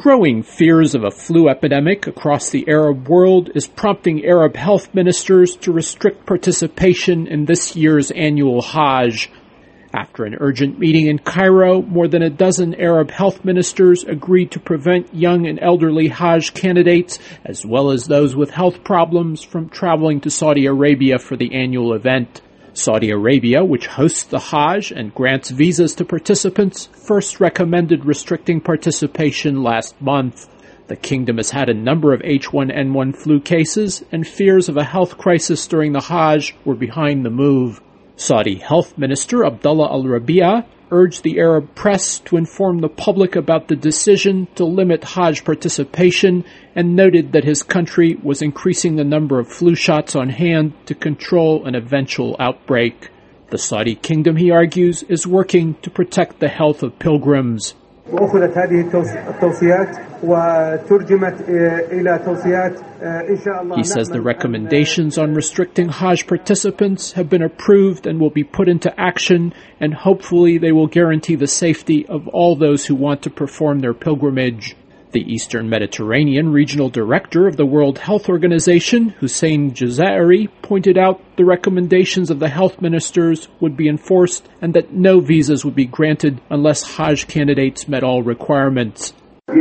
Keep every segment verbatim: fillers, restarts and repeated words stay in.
Growing fears of a flu epidemic across the Arab world is prompting Arab health ministers to restrict participation in this year's annual Hajj. After an urgent meeting in Cairo, more than a dozen Arab health ministers agreed to prevent young and elderly Hajj candidates, as well as those with health problems, from traveling to Saudi Arabia for the annual event. Saudi Arabia, which hosts the Hajj and grants visas to participants, first recommended restricting participation last month. The kingdom has had a number of H one N one flu cases, and fears of a health crisis during the Hajj were behind the move. Saudi Health Minister Abdullah Al-Rabi'a urged the Arab press to inform the public about the decision to limit Hajj participation and noted that his country was increasing the number of flu shots on hand to control an eventual outbreak. The Saudi kingdom, he argues, is working to protect the health of pilgrims. وأخذت هذه التوصيات وترجمت إلى توصيات إن شاء الله. He says the recommendations on restricting Hajj participants have been approved and will be put into action, and hopefully they will guarantee the safety of all those who want to perform their pilgrimage. The Eastern Mediterranean Regional Director of the World Health Organization, Hussein Jazairi, pointed out the recommendations of the health ministers would be enforced and that no visas would be granted unless Hajj candidates met all requirements.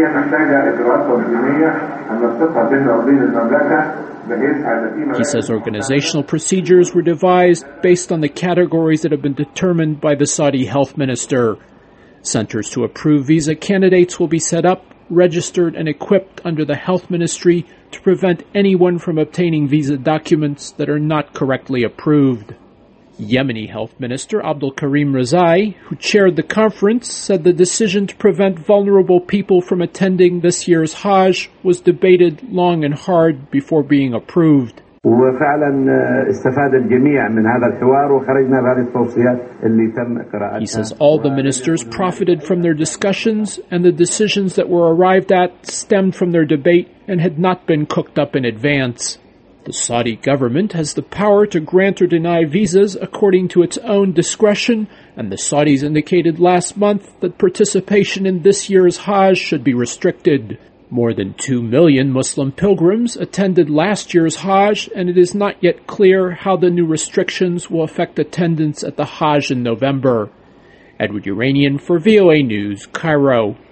He says organizational procedures were devised based on the categories that have been determined by the Saudi health minister. Centers to approve visa candidates will be set up, registered and equipped under the health ministry to prevent anyone from obtaining visa documents that are not correctly approved. Yemeni Health Minister Abdul Karim Razai, who chaired the conference, said the decision to prevent vulnerable people from attending this year's Hajj was debated long and hard before being approved. He says all the ministers profited from their discussions, and the decisions that were arrived at stemmed from their debate and had not been cooked up in advance. The Saudi government has the power to grant or deny visas according to its own discretion, and the Saudis indicated last month that participation in this year's Hajj should be restricted. More than two million Muslim pilgrims attended last year's Hajj, and it is not yet clear how the new restrictions will affect attendance at the Hajj in November. Edward Uranian for V O A News, Cairo.